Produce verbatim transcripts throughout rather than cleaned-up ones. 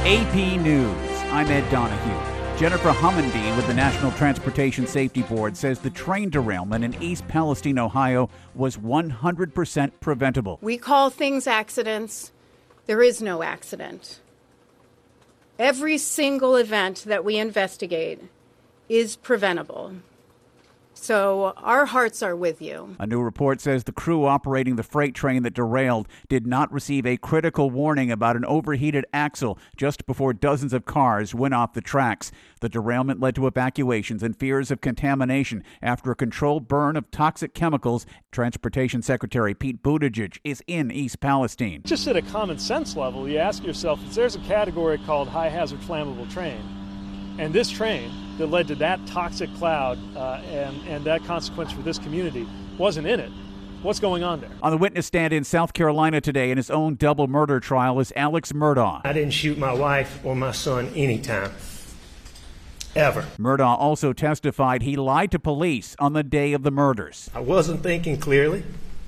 A P News, I'm Ed Donahue. Jennifer Hummonby with the National Transportation Safety Board says the train derailment in East Palestine, Ohio was one hundred percent preventable. We call things accidents. There is no accident. Every single event that we investigate is preventable. So our hearts are with you. A new report says the crew operating the freight train that derailed did not receive a critical warning about an overheated axle just before dozens of cars went off the tracks. The derailment led to evacuations and fears of contamination after a controlled burn of toxic chemicals. Transportation Secretary Pete Buttigieg is in East Palestine. Just at a common sense level, you ask yourself, if there's a category called high hazard flammable train, and this train that led to that toxic cloud uh, and, and that consequence for this community wasn't in it, what's going on there? On the witness stand in South Carolina today in his own double murder trial is Alex Murdaugh. I didn't shoot my wife or my son anytime, ever. Murdaugh also testified he lied to police on the day of the murders. I wasn't thinking clearly.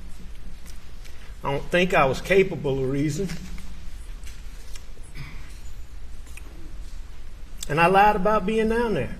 I don't think I was capable of reason. And I lied about being down there.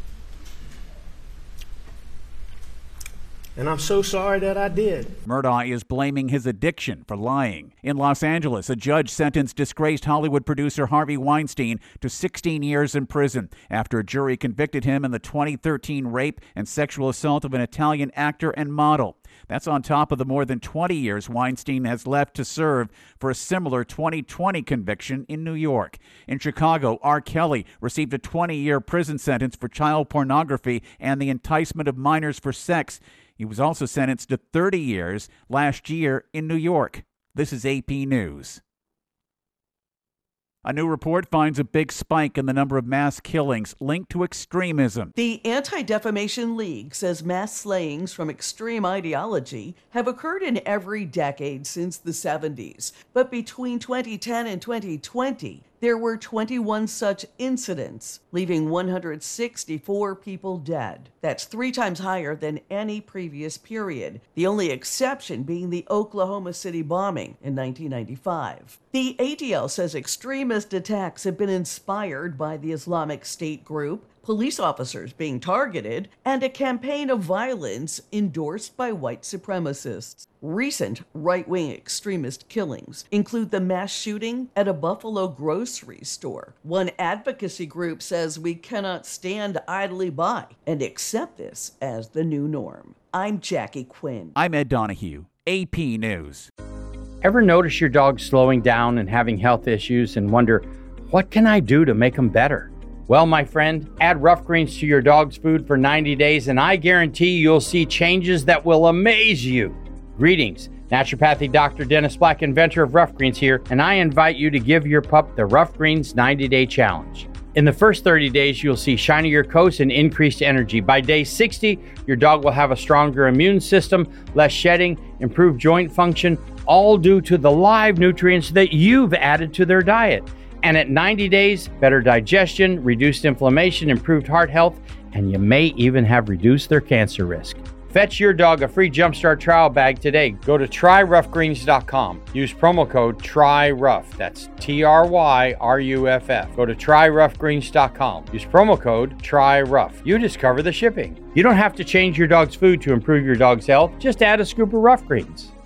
And I'm so sorry that I did. Murdaugh is blaming his addiction for lying. In Los Angeles, a judge sentenced disgraced Hollywood producer Harvey Weinstein to sixteen years in prison after a jury convicted him in the twenty thirteen rape and sexual assault of an Italian actor and model. That's on top of the more than twenty years Weinstein has left to serve for a similar twenty twenty conviction in New York. In Chicago, R. Kelly received a twenty-year prison sentence for child pornography and the enticement of minors for sex. He was also sentenced to thirty years last year in New York. This is A P News. A new report finds a big spike in the number of mass killings linked to extremism. The Anti-Defamation League says mass slayings from extreme ideology have occurred in every decade since the seventies. But between twenty ten and twenty twenty, there were twenty-one such incidents, leaving one hundred sixty-four people dead. That's three times higher than any previous period, the only exception being the Oklahoma City bombing in nineteen ninety-five. The A D L says extremist attacks have been inspired by the Islamic State group, police officers being targeted, and a campaign of violence endorsed by white supremacists. Recent right-wing extremist killings include the mass shooting at a Buffalo grocery store. One advocacy group says we cannot stand idly by and accept this as the new norm. I'm Jackie Quinn. I'm Ed Donahue, A P News. Ever notice your dog slowing down and having health issues and wonder, what can I do to make them better? Well, my friend, add Rough Greens to your dog's food for ninety days, and I guarantee you'll see changes that will amaze you. Greetings, naturopathic Doctor Dennis Black, inventor of Rough Greens here, and I invite you to give your pup the Rough Greens ninety-day challenge. In the first thirty days, you'll see shinier coats and increased energy. By day sixty, your dog will have a stronger immune system, less shedding, improved joint function, all due to the live nutrients that you've added to their diet. And at ninety days, better digestion, reduced inflammation, improved heart health, and you may even have reduced their cancer risk. Fetch your dog a free Jumpstart trial bag today. Go to try rough greens dot com. Use promo code TRYROUGH. That's T R Y R U F F. Go to try rough greens dot com. Use promo code TRYROUGH. You discover the shipping. You don't have to change your dog's food to improve your dog's health. Just add a scoop of Rough Greens.